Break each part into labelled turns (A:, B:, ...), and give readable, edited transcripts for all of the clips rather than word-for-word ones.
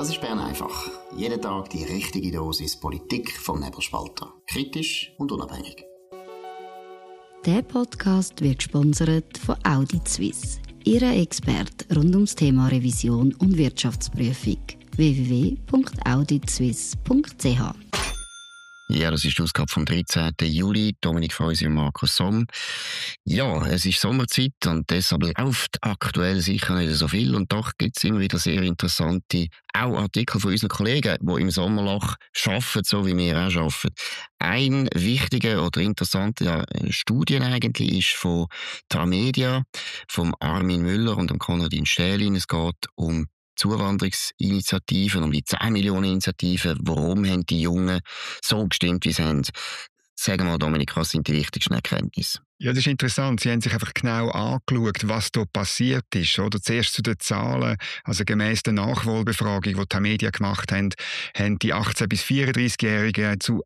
A: Das ist Bern einfach. Jeden Tag die richtige Dosis Politik vom Nebelspalter. Kritisch und unabhängig.
B: Der Podcast wird gesponsert von Audit Suisse, Ihrer Experte rund ums Thema Revision und Wirtschaftsprüfung. www.auditsuisse.ch.
A: Ja, das ist die Ausgabe vom 13. Juli. Dominik Feusi und Markus Somm. Ja, es ist Sommerzeit und deshalb läuft aktuell sicher nicht so viel. Und doch gibt es immer wieder sehr interessante auch Artikel von unseren Kollegen, die im Sommerloch arbeiten, so wie wir auch arbeiten. Ein wichtiger oder interessanter Studie eigentlich ist von Tamedia, vom Armin Müller und dem Konradin Stählin. Es geht um Zuwanderungsinitiativen, um die 10 Millionen Initiativen. Warum haben die Jungen so gestimmt, wie sie haben? Sagen wir mal, Dominik, was sind die wichtigsten Erkenntnisse?
C: Ja, das ist interessant. Sie haben sich einfach genau angeschaut, was da passiert ist. Oder? Zuerst zu den Zahlen. Also gemäss der Nachwahlbefragung, die die Medien gemacht haben, haben die 18- bis 34-Jährigen zu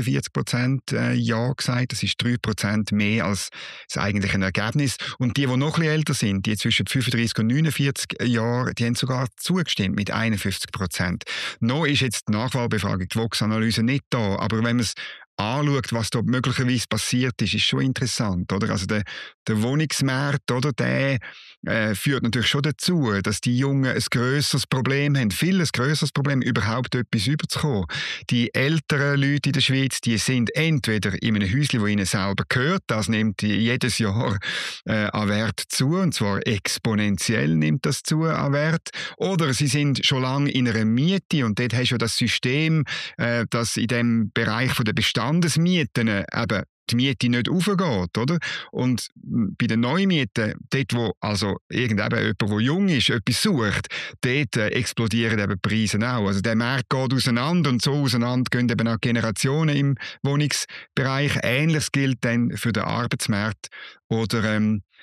C: 48% Ja gesagt. Das ist 3% mehr als das eigentliche Ergebnis. Und die noch ein bisschen älter sind, die zwischen 35 und 49 Jahren, die haben sogar zugestimmt mit 51%. Noch ist jetzt die Nachwahlbefragung, die Vox-Analyse nicht da. Aber wenn man es anschaut, was da möglicherweise passiert ist schon interessant, oder? Also der Wohnungsmarkt, oder, der führt natürlich schon dazu, dass die Jungen ein grösseres Problem haben, viel ein grösseres Problem, überhaupt etwas überzukommen. Die älteren Leute in der Schweiz, die sind entweder in einem Häuschen, das ihnen selber gehört, das nimmt jedes Jahr an Wert zu, und zwar exponentiell nimmt das zu an Wert, oder sie sind schon lange in einer Miete, und dort hast du ja das System, das in dem Bereich von der Bestandesmieten eben die Miete nicht aufgeht, oder? Und bei den Neumieten, dort wo also jemand, der jung ist, etwas sucht, dort explodieren eben die Preise auch. Also der Markt geht auseinander, und so auseinander gehen eben auch Generationen im Wohnungsbereich. Ähnliches gilt dann für den Arbeitsmarkt oder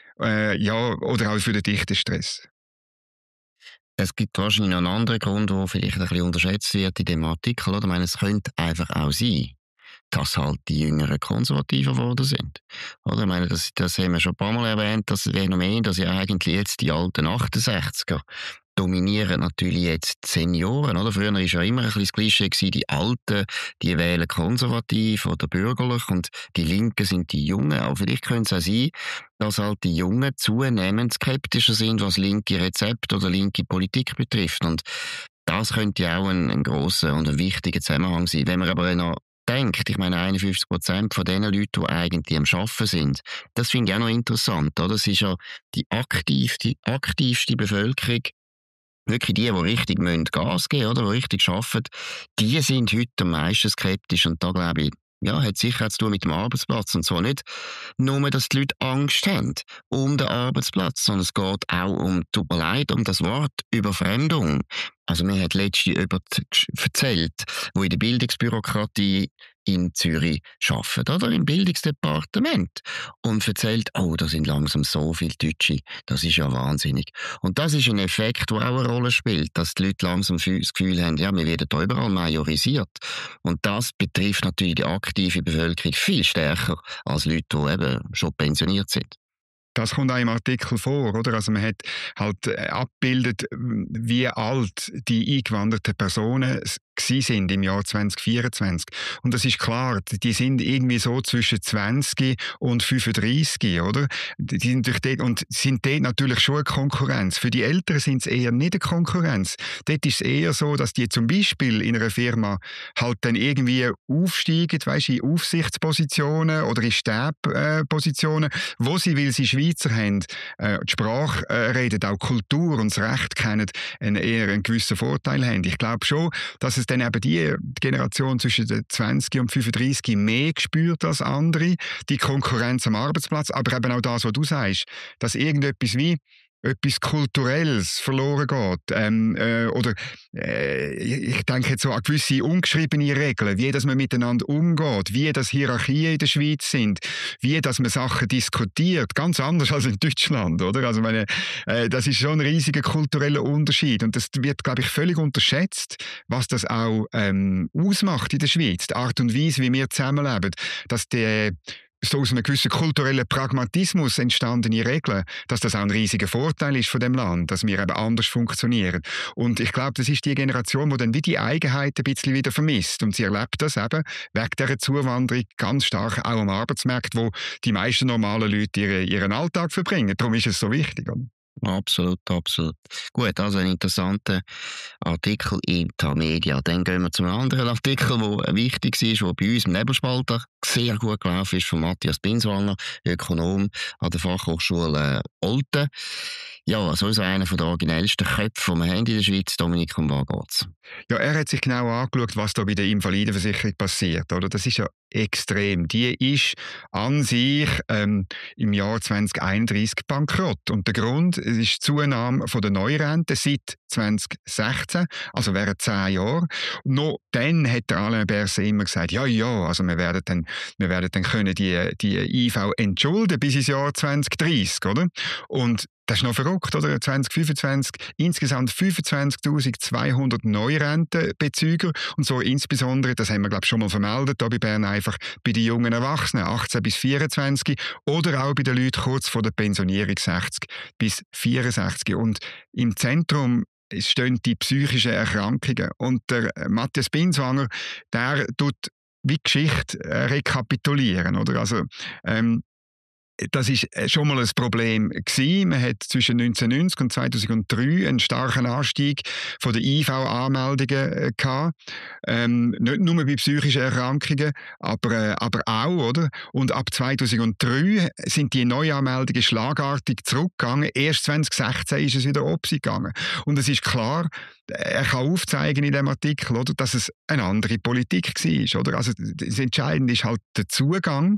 C: auch für den Dichtestress.
A: Es gibt wahrscheinlich noch einen anderen Grund, der vielleicht ein bisschen unterschätzt wird in dem Artikel. Oder? Ich meine, es könnte einfach auch sein, dass halt die Jüngeren konservativer geworden sind. Oder? Ich meine, das haben wir schon ein paar Mal erwähnt, das Phänomen, dass ja eigentlich jetzt die alten 68er dominieren natürlich jetzt die Senioren. Oder? Früher war ja immer ein bisschen das Klischee gewesen, die Alten, die wählen konservativ oder bürgerlich, und die Linken sind die Jungen. Aber vielleicht könnte es auch sein, dass halt die Jungen zunehmend skeptischer sind, was linke Rezepte oder linke Politik betrifft. Und das könnte ja auch ein grosser und ein wichtiger Zusammenhang sein. Wenn man aber noch denkt, ich meine 51% von den Leuten, die eigentlich am Arbeiten sind, das finde ich auch noch interessant. Oder? Das ist ja die aktivste Bevölkerung, wirklich die richtig Gas geben müssen, oder, die richtig arbeiten, die sind heute am meisten skeptisch. Und da glaube ich, ja, hat sicher zu tun mit dem Arbeitsplatz. Und zwar nicht nur, dass die Leute Angst haben um den Arbeitsplatz, sondern es geht auch tut mir leid, um das Wort Überfremdung. Also mir hat letztens jemand erzählt, wo in der Bildungsbürokratie in Zürich arbeitet, oder im Bildungsdepartement, und erzählt, oh, da sind langsam so viele Deutsche, das ist ja wahnsinnig. Und das ist ein Effekt, der auch eine Rolle spielt, dass die Leute langsam das Gefühl haben, ja, wir werden da überall majorisiert. Und das betrifft natürlich die aktive Bevölkerung viel stärker als Leute, die eben schon pensioniert sind.
C: Das kommt auch im Artikel vor, oder? Also man hat halt abgebildet, wie alt die eingewanderten Personen sind im Jahr 2024. Und das ist klar, die sind irgendwie so zwischen 20 und 35, oder? Die sind dort, und sind dort natürlich schon eine Konkurrenz. Für die Älteren sind es eher nicht eine Konkurrenz. Dort ist es eher so, dass die zum Beispiel in einer Firma halt dann irgendwie aufsteigen, in Aufsichtspositionen oder in Stabpositionen, wo sie, weil sie Schweizer haben, die Sprache reden, auch Kultur und das Recht kennen, eher einen gewissen Vorteil haben. Ich glaube schon, dass es dann eben die Generation zwischen den 20 und 35 mehr gespürt als andere, die Konkurrenz am Arbeitsplatz, aber eben auch das, was du sagst, dass irgendetwas wie etwas Kulturelles verloren geht. Ich denke jetzt so an gewisse ungeschriebene Regeln, wie dass man miteinander umgeht, wie das Hierarchien in der Schweiz sind, wie dass man Sachen diskutiert, ganz anders als in Deutschland, oder? Also das ist schon ein riesiger kultureller Unterschied, und das wird, glaube ich, völlig unterschätzt, was das auch ausmacht in der Schweiz, die Art und Weise, wie wir zusammenleben, dass so aus einem gewissen kulturellen Pragmatismus entstandene Regeln, dass das auch ein riesiger Vorteil ist von dem Land, dass wir eben anders funktionieren. Und ich glaube, das ist die Generation, die dann wie die Eigenheit ein bisschen wieder vermisst. Und sie erlebt das eben wegen dieser Zuwanderung ganz stark auch am Arbeitsmarkt, wo die meisten normalen Leute ihren Alltag verbringen. Darum ist es so wichtig. Oder?
A: Absolut, absolut. Gut, also ein interessanter Artikel in Tamedia. Dann gehen wir zu einem anderen Artikel, der wichtig ist, der bei uns im Nebelspalter sehr gut gelaufen ist, von Matthias Binswanger, Ökonom an der Fachhochschule Olten. Ja, sowieso einer der originellsten Köpfe, die wir haben in der Schweiz. Dominik, um was geht's?
C: Ja, er hat sich genau angeschaut, was da bei der Invalidenversicherung passiert. Oder? Das ist ja extrem. Die ist an sich im Jahr 2031 bankrott. Und der Grund ist die Zunahme der Neurente seit 2016, also während 10 Jahren. Noch dann hat der Alain Berset immer gesagt, ja, also wir werden dann können die IV entschulden bis ins Jahr 2030, oder? Und das ist noch verrückt, oder? 2025 insgesamt 25.200 Neurentenbezüger und so insbesondere, das haben wir glaube ich schon mal vermeldet, hier bei Bern einfach bei den jungen Erwachsenen, 18 bis 24 oder auch bei den Leuten kurz vor der Pensionierung 60 bis 64. Und im Zentrum stehen die psychischen Erkrankungen. Und der Matthias Binswanger, der tut wie Geschichte rekapitulieren, oder? Also, das ist schon mal ein Problem gewesen. Man hat zwischen 1990 und 2003 einen starken Anstieg von den IV-Anmeldungen gehabt. Nicht nur bei psychischen Erkrankungen, aber auch, oder? Und ab 2003 sind die Neuanmeldungen schlagartig zurückgegangen. Erst 2016 ist es wieder gegangen. Und es ist klar, er kann aufzeigen in dem Artikel, oder, dass es eine andere Politik war, oder? Also das Entscheidende ist halt der Zugang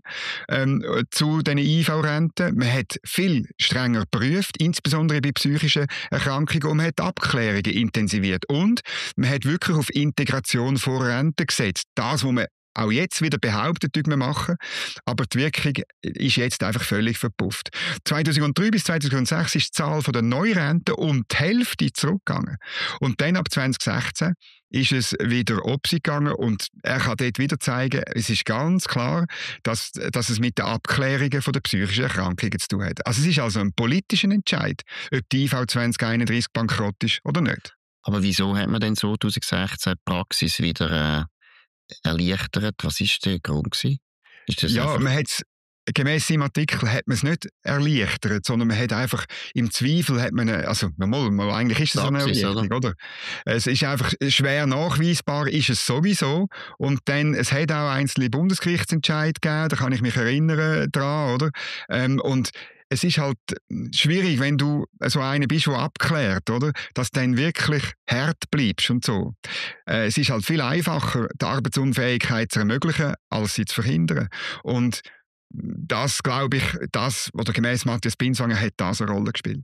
C: zu den IV-Renten. Man hat viel strenger geprüft, insbesondere bei psychischen Erkrankungen, und man hat Abklärungen intensiviert. Und man hat wirklich auf Integration vor Rente gesetzt. Das, was man auch jetzt wieder behauptet, wir machen, aber die Wirkung ist jetzt einfach völlig verpufft. 2003 bis 2006 ist die Zahl der Neurenten um die Hälfte zurückgegangen. Und dann ab 2016 ist es wieder gegangen und er kann dort wieder zeigen, es ist ganz klar, dass es mit den Abklärungen der psychischen Erkrankungen zu tun hat. Also es ist also ein politischer Entscheid, ob die IV 2031 bankrott ist oder nicht.
A: Aber wieso hat man denn 2016 die Praxis wieder erleichtert? Was war der Grund gewesen? Ist das
C: man hat es gemäss im Artikel hat man es nicht erleichtert, sondern man hat einfach im Zweifel eigentlich ist es so eine Erleichterung, oder? Es ist einfach schwer nachweisbar, ist es sowieso. Und dann, es hat auch einzelne Bundesgerichtsentscheide gegeben, da kann ich mich erinnern dran, oder? Und es ist halt schwierig, wenn du so einer bist, der abklärt, oder? Dass du dann wirklich hart bleibst und so. Es ist halt viel einfacher, die Arbeitsunfähigkeit zu ermöglichen, als sie zu verhindern. Und das, glaube ich, oder gemäss Matthias Binswanger hat das eine Rolle gespielt.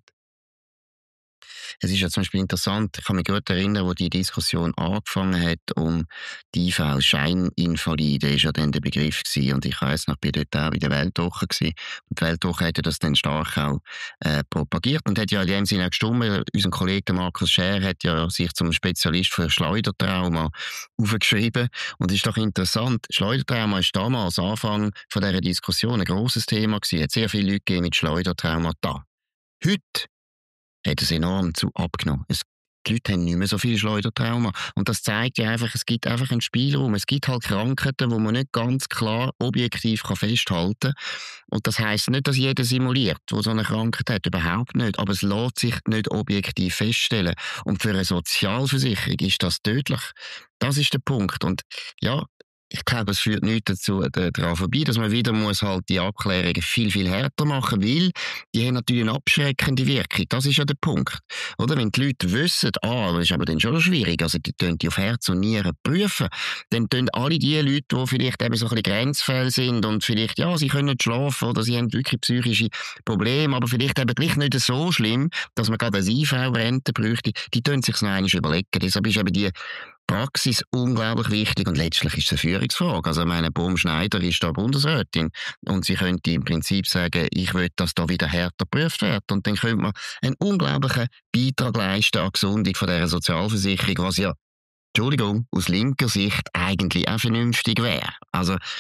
A: Es ist ja zum Beispiel interessant, ich kann mich gut erinnern, wo die Diskussion angefangen hat um die IV, Scheininvalide ist ja dann der Begriff gewesen. Und ich weiss noch, ich war dort auch bei der Weltwoche gewesen. Und die Weltwoche hat ja das dann stark auch propagiert und hat ja in dem Sinne auch gestimmt. Unser Kollege Markus Scher hat ja sich zum Spezialist für Schleudertrauma aufgeschrieben. Und es ist doch interessant, Schleudertrauma ist damals, Anfang von dieser Diskussion, ein grosses Thema gewesen. Es hat sehr viele Leute gegeben mit Schleudertrauma da. Heute hat es enorm abgenommen. Die Leute haben nicht mehr so viel Schleudertrauma. Und das zeigt ja einfach, es gibt einfach einen Spielraum. Es gibt halt Krankheiten, die man nicht ganz klar objektiv festhalten kann. Und das heisst nicht, dass jeder simuliert, der so eine Krankheit hat. Überhaupt nicht. Aber es lässt sich nicht objektiv feststellen. Und für eine Sozialversicherung ist das tödlich. Das ist der Punkt. Und ja, ich glaube, es führt nichts daran vorbei, dass man wieder muss halt die Abklärungen viel, viel härter machen, weil die haben natürlich eine abschreckende Wirkung. Das ist ja der Punkt. Oder? Wenn die Leute wissen, das ist aber dann schon schwierig, also die tun die auf Herz und Nieren prüfen, dann tun alle die Leute, die vielleicht eben so ein bisschen Grenzfälle sind und vielleicht, ja, sie können nicht schlafen oder sie haben wirklich psychische Probleme, aber vielleicht eben gleich nicht so schlimm, dass man gerade eine IV-Rente bräuchte, die tun sich noch einmal überlegen. Deshalb ist eben die Praxis unglaublich wichtig und letztlich ist es eine Führungsfrage. Also ich meine, Bohm Schneider ist da Bundesrätin und sie könnte im Prinzip sagen, ich will, dass da wieder härter geprüft wird und dann könnte man einen unglaublichen Beitrag leisten an die Gesundung von dieser Sozialversicherung, was ja, Entschuldigung, aus linker Sicht eigentlich auch vernünftig wäre. Also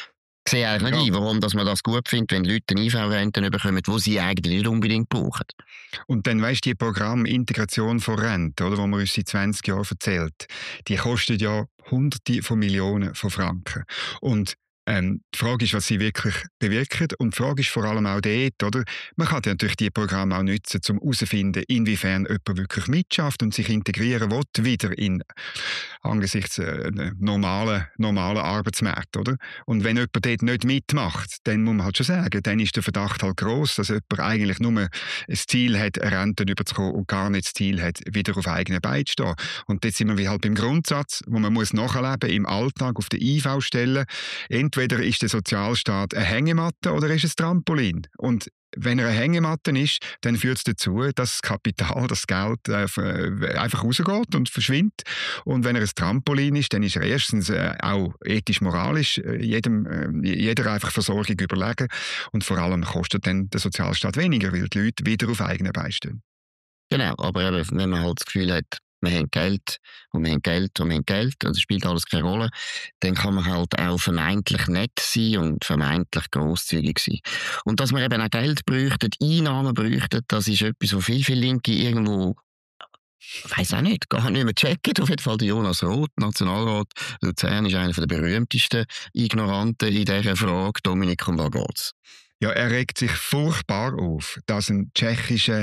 A: Ich sehe eigentlich nicht ein, warum dass man das gut findet, wenn Leute eine IV-Rente bekommen, die sie eigentlich nicht unbedingt brauchen.
C: Und dann weisst du, die Programm Integration von Rente, oder, wo man uns seit 20 Jahren erzählt, die kostet ja Hunderte von Millionen von Franken. Und die Frage ist, was sie wirklich bewirken. Und die Frage ist vor allem auch dort, oder? Man kann ja natürlich die Programme auch nutzen, um herauszufinden, inwiefern jemand wirklich mitschafft und sich integrieren will, wieder in angesichts normalen Arbeitsmarkt, oder? Und wenn jemand dort nicht mitmacht, dann muss man halt schon sagen, dann ist der Verdacht halt gross, dass jemand eigentlich nur das Ziel hat, Renten überzukommen und gar nicht das Ziel hat, wieder auf eigenen Beinen zu stehen. Und dort sind wir wie halt beim Grundsatz, wo man muss nachleben im Alltag auf der IV-Stelle. Entweder ist der Sozialstaat eine Hängematte oder ist es ein Trampolin. Und wenn er eine Hängematte ist, dann führt es dazu, dass das Kapital, das Geld einfach rausgeht und verschwindet. Und wenn er ein Trampolin ist, dann ist er erstens auch ethisch-moralisch jeder einfach Versorgung überlegen. Und vor allem kostet dann der Sozialstaat weniger, weil die Leute wieder auf eigenen Beinen stehen.
A: Genau, aber eben, wenn man halt das Gefühl hat, wir haben Geld und wir haben Geld und wir haben Geld und es spielt alles keine Rolle, dann kann man halt auch vermeintlich nett sein und vermeintlich grosszügig sein. Und dass man eben auch Geld bräuchte, Einnahmen bräuchte, das ist etwas, wo viele Linke irgendwo, ich weiss auch nicht, gar nicht mehr checken. Auf jeden Fall der Jonas Roth, Nationalrat Luzern, ist einer der berühmtesten Ignoranten in dieser Frage. Dominik, um was geht's?
C: Ja, er regt sich furchtbar auf, dass ein tschechischer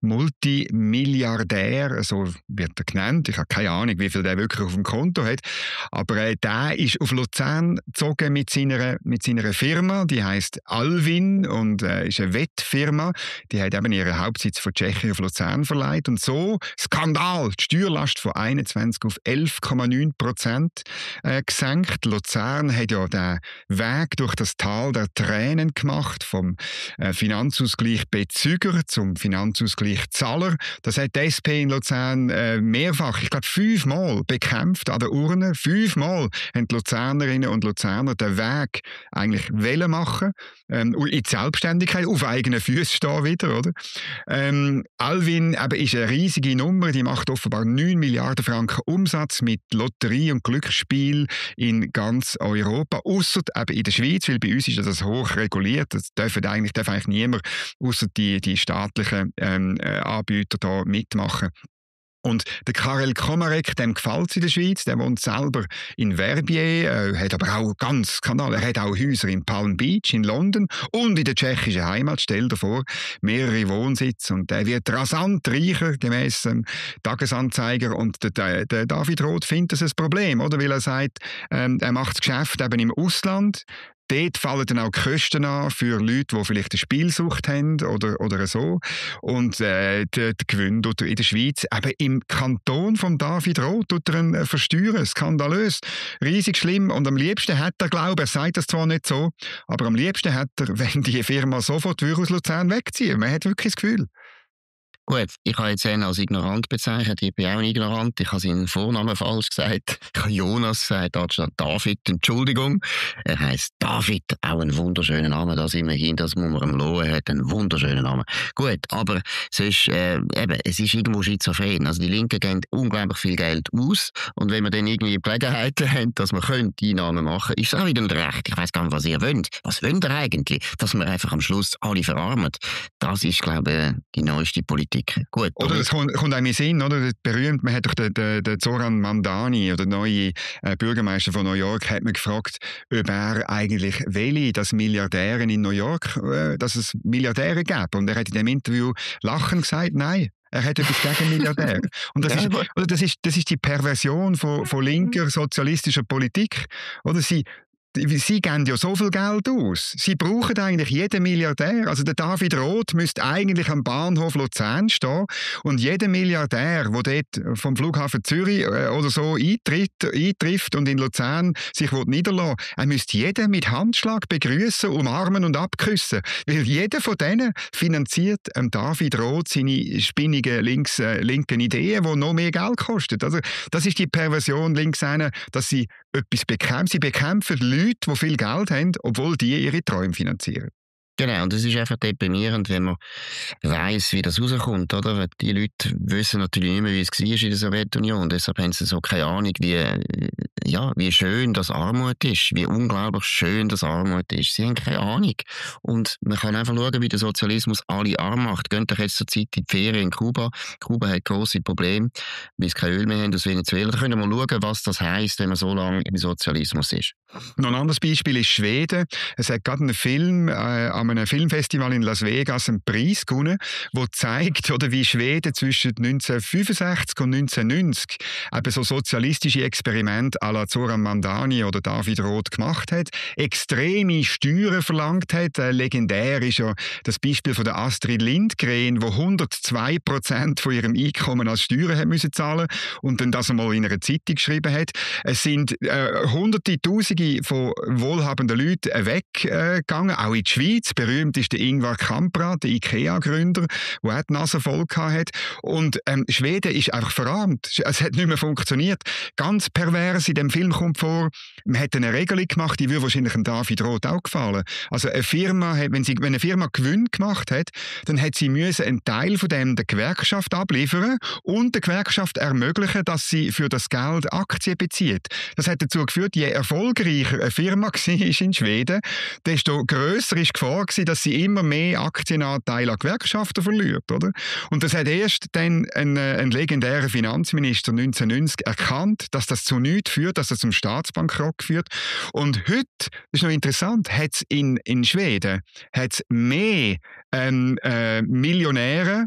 C: Multimilliardär, so wird er genannt, ich habe keine Ahnung, wie viel der wirklich auf dem Konto hat, aber der ist auf Luzern gezogen mit seiner Firma, die heisst Alwin und ist eine Wettfirma, die hat eben ihren Hauptsitz von Tschechien auf Luzern verleiht und so, Skandal, die Steuerlast von 21 auf 11,9% gesenkt. Luzern hat ja den Weg durch das Tal der Tränen gemacht, vom Finanzausgleich Bezüger zum Finanzausgleich Zahler. Das hat die SP in Luzern mehrfach, ich glaube 5-mal bekämpft an der Urne. 5-mal haben die Luzernerinnen und Luzerner den Weg eigentlich wollen machen, in die Selbstständigkeit, auf eigenen Füßen stehen wieder, oder? Alwin eben ist eine riesige Nummer, die macht offenbar 9 Milliarden Franken Umsatz mit Lotterie und Glücksspiel in ganz Europa, ausser eben in der Schweiz, weil bei uns ist das hoch reguliert. Das darf eigentlich niemand, ausser die staatlichen Anbieter da mitmachen. Und der Karel Komarek, dem gefällt es in der Schweiz, der wohnt selber in Verbier, hat aber auch ganz Skandal, er hat auch Häuser in Palm Beach in London und in der tschechischen Heimat, stell dir vor, mehrere Wohnsitze und der wird rasant reicher, gemäss Tagesanzeiger und der David Roth findet das ein Problem, oder? Weil er sagt, er macht das Geschäft eben im Ausland. Dort fallen dann auch die Kosten an für Leute, die vielleicht eine Spielsucht haben oder so. Und der Gewinn tut er in der Schweiz, eben im Kanton von David Roth, tut er ihn versteuern. Skandalös, riesig schlimm. Und am liebsten hat er, glaube ich, er sagt das zwar nicht so, aber am liebsten hat er, wenn die Firma sofort aus Luzern wegziehen. Man hat wirklich das Gefühl.
A: Gut, ich habe jetzt ihn als ignorant bezeichnet, ich bin auch ein Ignorant, ich habe seinen Vornamen falsch gesagt, ich habe Jonas gesagt, anstatt David, Entschuldigung. Er heisst David, auch ein wunderschöner Name, das immerhin, das muss man ihm loben, er hat einen wunderschönen Namen. Gut, aber sonst, es ist irgendwo schizophren, also die Linken geben unglaublich viel Geld aus und wenn wir dann irgendwie Gelegenheiten haben, dass man Einnahmen machen könnte, ist es auch wieder nicht recht, ich weiss gar nicht, was ihr wollt. Was wollt ihr eigentlich? Dass man einfach am Schluss alle verarmt, das ist, glaube ich, die neueste Politik. Gut,
C: oder es kommt einem in den Sinn, oder? Berühmt, man hat doch den Zoran Mamdani, oder der neue Bürgermeister von New York, hat man gefragt, ob er eigentlich will, dass Milliardären in New York, dass es Milliardäre gäbe. Und er hat in dem Interview lachend gesagt, nein. Er hat etwas gegen Milliardäre. Und das ist die Perversion von linker sozialistischer Politik. Oder Sie geben ja so viel Geld aus. Sie brauchen eigentlich jeden Milliardär. Also der David Roth müsste eigentlich am Bahnhof Luzern stehen und jeder Milliardär, der dort vom Flughafen Zürich oder so eintrifft und in Luzern sich niederlassen will, er müsste jeden mit Handschlag begrüßen, umarmen und abküssen. Weil jeder von denen finanziert David Roth seine spinnigen linken Ideen, die noch mehr Geld kosten. Also das ist die Perversion links einer, dass sie etwas bekämpfen. Sie bekämpfen Leute, die viel Geld haben, obwohl die ihre Träume finanzieren.
A: Genau, und es ist einfach deprimierend, wenn man weiss, wie das rauskommt, oder? Weil die Leute wissen natürlich nicht mehr, wie es war in der Sowjetunion. Deshalb haben sie so keine Ahnung, wie schön das Armut ist, wie unglaublich schön das Armut ist. Sie haben keine Ahnung. Und man kann einfach schauen, wie der Sozialismus alle arm macht. Geht doch jetzt zur Zeit in die Ferien in Kuba. Kuba hat grosse Probleme, weil sie kein Öl mehr haben aus Venezuela. Da können wir mal schauen, was das heisst, wenn man so lange im Sozialismus ist.
C: Noch ein anderes Beispiel ist Schweden. Es hat gerade einen Film an einem Filmfestival in Las Vegas einen Preis gewonnen, der zeigt, oder, wie Schweden zwischen 1965 und 1990 eben so sozialistische Experimente à la Zoran Mandani oder David Roth gemacht hat, extreme Steuern verlangt hat. Legendär ist ja das Beispiel von der Astrid Lindgren, die 102% von ihrem Einkommen als Steuern hat müssen zahlen und dann das einmal in einer Zeitung geschrieben hat. Es sind Hunderte, Tausende von wohlhabenden Leuten weggegangen, auch in die Schweiz. Berühmt ist der Ingvar Kamprad, der IKEA-Gründer, der auch die Nase voll hatte. Und Schweden ist einfach verarmt. Es hat nicht mehr funktioniert. Ganz pervers in dem Film kommt vor, man hat eine Regelung gemacht, die würde wahrscheinlich dem David Roth auch gefallen. Also eine Firma, wenn eine Firma Gewinn gemacht hat, dann hat sie müssen einen Teil von dem der Gewerkschaft abliefern und der Gewerkschaft ermöglichen, dass sie für das Geld Aktien bezieht. Das hat dazu geführt, je erfolgreicher eine Firma war in Schweden, desto grösser ist die Gefahr gewesen, dass sie immer mehr Aktienanteile an Gewerkschaften verliert, oder? Und das hat erst dann ein legendärer Finanzminister 1990 erkannt, dass das zu nichts führt, dass das zum Staatsbankrott führt. Und heute, das ist noch interessant, hat es in Schweden hat's mehr Millionäre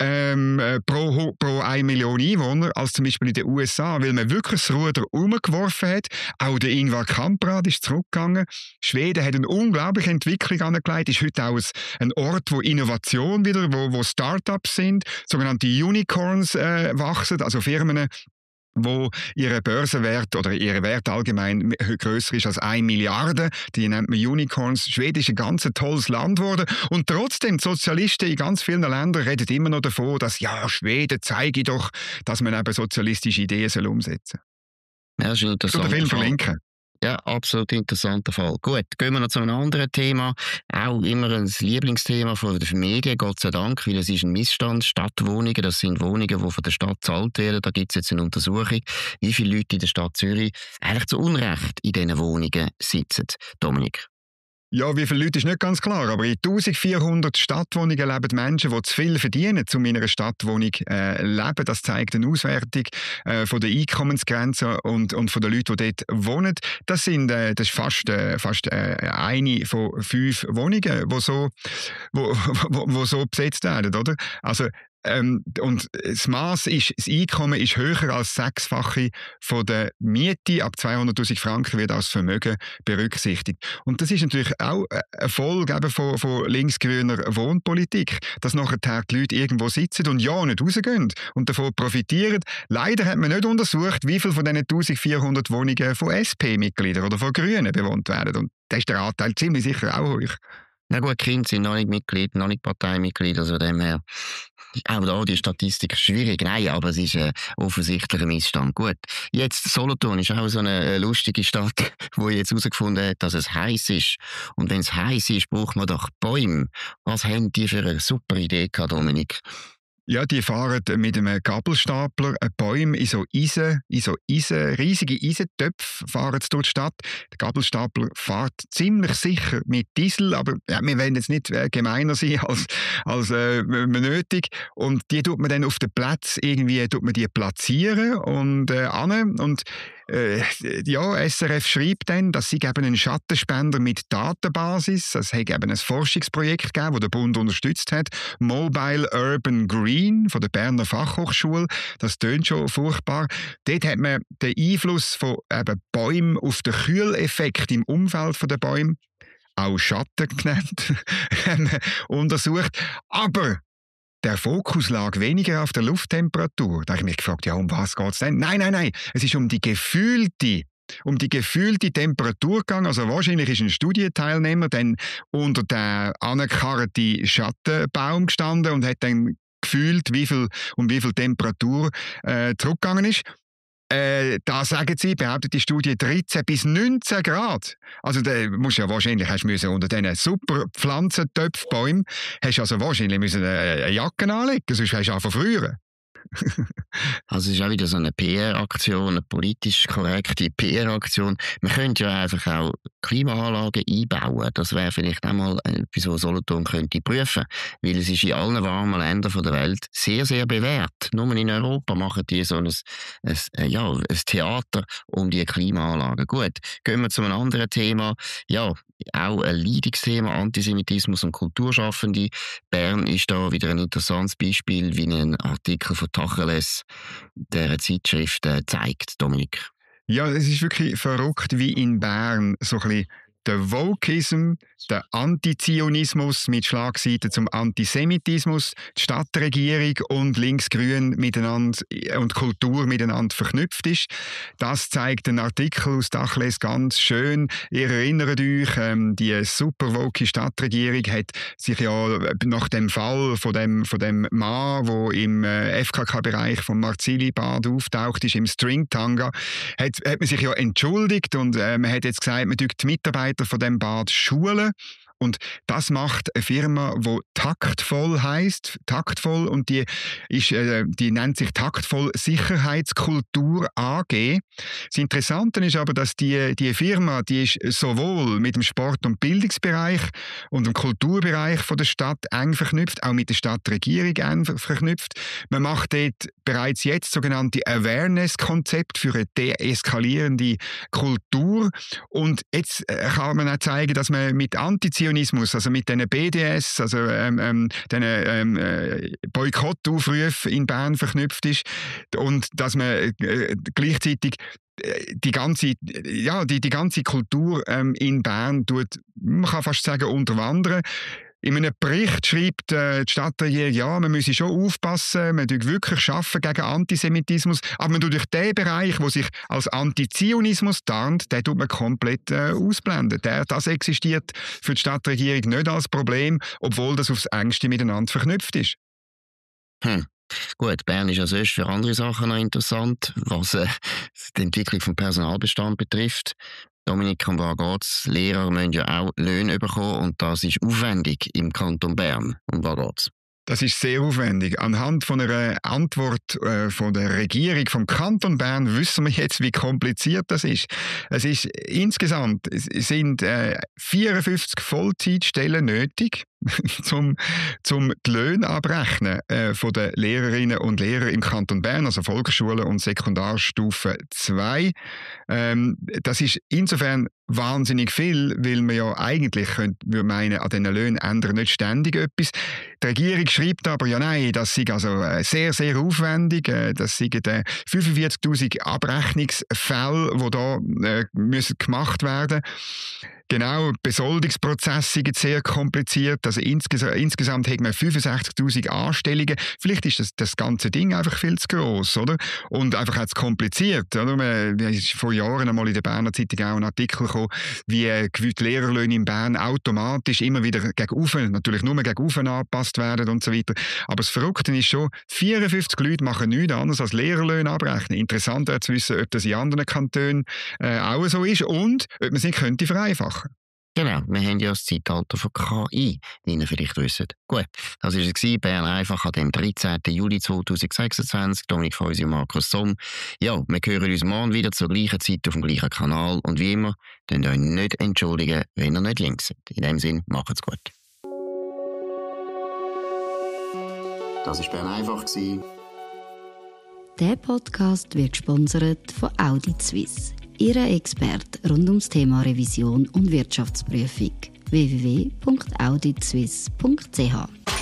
C: pro 1 Million Einwohner als zum Beispiel in den USA, weil man wirklich das Ruder umgeworfen hat. Auch der Ingvar Kamprad ist zurückgegangen. Schweden hat eine unglaubliche Entwicklung angelegt, ist heute auch ein Ort, wo Innovation wieder, wo Start-ups sind, sogenannte Unicorns wachsen, also Firmen, wo ihre Börsenwert oder ihre Wert allgemein grösser ist als 1 Milliarde. Die nennt man Unicorns. Schweden ist ein ganz tolles Land geworden. Und trotzdem, die Sozialisten in ganz vielen Ländern reden immer noch davon, dass Schweden zeige doch, dass man eben sozialistische Ideen umsetzen soll.
A: Ja, das ist interessant.
C: Ich den Film verlinken.
A: Ja, absolut interessanter Fall. Gut, gehen wir noch zu einem anderen Thema. Auch immer ein Lieblingsthema von den Medien, Gott sei Dank, weil es ist ein Missstand. Stadtwohnungen, das sind Wohnungen, die von der Stadt gezahlt werden. Da gibt es jetzt eine Untersuchung, wie viele Leute in der Stadt Zürich eigentlich zu Unrecht in diesen Wohnungen sitzen. Dominik?
C: Ja, wie viele Leute ist nicht ganz klar, aber in 1400 Stadtwohnungen leben Menschen, die zu viel verdienen, um in einer Stadtwohnung leben. Das zeigt eine Auswertung von der Einkommensgrenze und von den Leuten, die dort wohnen. Das ist fast eine von 5 Wohnungen, die so besetzt werden, oder? Also und das Einkommen ist höher als 6-fache von der Miete. Ab 200'000 Franken wird als Vermögen berücksichtigt. Und das ist natürlich auch eine Folge von linksgrüner Wohnpolitik, dass nachher die Leute irgendwo sitzen und nicht rausgehen und davon profitieren. Leider hat man nicht untersucht, wie viele von diesen 1400 Wohnungen von SP-Mitgliedern oder von Grünen bewohnt werden. Und da ist der Anteil ziemlich sicher auch hoch.
A: Na gut, Kinder sind noch nicht Mitglied, noch nicht Parteimitglied, also dem her. Auch da die Statistik schwierig, nein, aber es ist offensichtlich ein Missstand. Gut, jetzt Solothurn ist auch so eine lustige Stadt, wo jetzt herausgefunden hat, dass es heiß ist. Und wenn es heiß ist, braucht man doch Bäume. Was haben die für eine super Idee gehabt, Dominik?
C: Ja, die fahren mit einem Gabelstapler Bäume in so riesige Eisentöpfe fahren durch die Stadt. Der Gabelstapler fährt ziemlich sicher mit Diesel, aber wir wollen jetzt nicht gemeiner sein als nötig. Und die tut man dann auf den Platz irgendwie platzieren und SRF schreibt dann, dass sie einen Schattenspender mit Datenbasis, es hat eben ein Forschungsprojekt gegeben, das der Bund unterstützt hat, Mobile Urban Green von der Berner Fachhochschule, das tönt schon furchtbar. Dort hat man den Einfluss von Bäumen auf den Kühleffekt im Umfeld der Bäume, auch Schatten genannt, untersucht. Aber der Fokus lag weniger auf der Lufttemperatur. Da habe ich mich gefragt, um was geht es denn? Nein. Es ist um die gefühlte Temperatur gegangen. Also wahrscheinlich ist ein Studienteilnehmer dann unter den angekarrten Schattenbaum gestanden und hat dann gefühlt, wie viel Temperatur zurückgegangen ist. da sagen sie, behauptet die Studie 13 bis 19 Grad. Also da musst du ja wahrscheinlich, hast müssen unter diesen super Pflanzentöpfbäumen, hast du also wahrscheinlich müssen eine Jacke anlegen, sonst hast du angefangen zu frieren.
A: Also es ist auch wieder so eine PR-Aktion, eine politisch korrekte PR-Aktion. Man könnte ja einfach auch Klimaanlagen einbauen. Das wäre vielleicht auch mal etwas, was Solothurn könnte prüfen. Weil es ist in allen warmen Ländern der Welt sehr, sehr bewährt. Nur in Europa machen die so ein Theater um die Klimaanlagen. Gut, gehen wir zu einem anderen Thema. Ja, auch ein Leidungsthema, Antisemitismus und Kulturschaffende. Bern ist da wieder ein interessantes Beispiel, wie ein Artikel von Tacheles der Zeitschrift zeigt, Dominik.
C: Ja, es ist wirklich verrückt, wie in Bern so ein bisschen der Wokeism, der Antizionismus mit Schlagseite zum Antisemitismus, die Stadtregierung und Linksgrün miteinander und Kultur miteinander verknüpft ist. Das zeigt ein Artikel aus Tacheles ganz schön. Ihr erinnert euch, die super woke Stadtregierung hat sich ja nach dem Fall von dem Mann, der im FKK-Bereich vom Marzili-Bad auftaucht ist, im Stringtanga, hat man sich ja entschuldigt und man hat jetzt gesagt, man tut die Mitarbeiter von dem Bad schulen. Und das macht eine Firma, die Taktvoll heisst. Taktvoll. Und die nennt sich Taktvoll Sicherheitskultur AG. Das Interessante ist aber, dass die Firma, die ist sowohl mit dem Sport- und Bildungsbereich und dem Kulturbereich von der Stadt eng verknüpft, auch mit der Stadtregierung eng verknüpft. Man macht dort bereits jetzt sogenannte Awareness-Konzepte für eine deeskalierende Kultur. Und jetzt kann man auch zeigen, dass man mit Antizionismus, also mit diesen BDS, also diesen Boykottaufrufen in Bern verknüpft ist und dass man gleichzeitig die ganze Kultur in Bern tut, man kann fast sagen, unterwandern. In einem Bericht schreibt die Stadtregierung, ja, man müsse schon aufpassen, man tut wirklich arbeiten gegen Antisemitismus, aber man tut durch den Bereich, der sich als Antizionismus tarnt, den tut man komplett ausblenden. Das existiert für die Stadtregierung nicht als Problem, obwohl das aufs Engste miteinander verknüpft ist.
A: Gut, Bern ist ja sonst für andere Sachen noch interessant, was die Entwicklung vom Personalbestand betrifft. Dominik, um was geht's? Lehrer müssen ja auch Löhne bekommen und das ist aufwendig im Kanton Bern. Um was geht's?
C: Das ist sehr aufwendig. Anhand von einer Antwort von der Regierung vom Kanton Bern wissen wir jetzt, wie kompliziert das ist. Es ist insgesamt sind 54 Vollzeitstellen nötig, zum die Löhne abrechnen von den Lehrerinnen und Lehrern im Kanton Bern, also Volksschule und Sekundarstufe 2. Das ist insofern wahnsinnig viel, weil man ja eigentlich würde meinen, an diesen Löhnen ändern nicht ständig etwas. Die Regierung schreibt aber, ja nein, das sei also sehr, sehr aufwendig. Das seien 45'000 Abrechnungsfälle, die da müssen gemacht werden. Genau, Besoldungsprozesse sind sehr kompliziert. Also insgesamt hat man 65'000 Anstellungen. Vielleicht ist das ganze Ding einfach viel zu gross, oder? Und einfach auch zu kompliziert. Oder? Vor Jahren einmal in der Berner Zeitung auch ein Artikel gekommen, wie die Lehrerlöhne in Bern automatisch immer wieder gegen oben, natürlich nur gegen oben angepasst werden und so weiter. Aber das Verrückte ist schon, 54 Leute machen nichts anderes als Lehrerlöhne abrechnen. Interessant wäre zu wissen, ob das in anderen Kantonen auch so ist und ob man sie könnte vereinfachen.
A: Genau, wir haben ja das Zeitalter von KI, wie ihr vielleicht wisst. Gut, das war es, Bern einfach an dem 13. Juli 2026. Dominik Feusi und Markus Somm. Ja, wir hören uns morgen wieder zur gleichen Zeit auf dem gleichen Kanal. Und wie immer, könnt ihr euch nicht entschuldigen, wenn ihr nicht links seid. In dem Sinne, macht's gut. Das war Bern einfach.
B: Der Podcast wird gesponsert von Audit Suisse. Ihre Experte rund ums Thema Revision und Wirtschaftsprüfung. www.auditsuisse.ch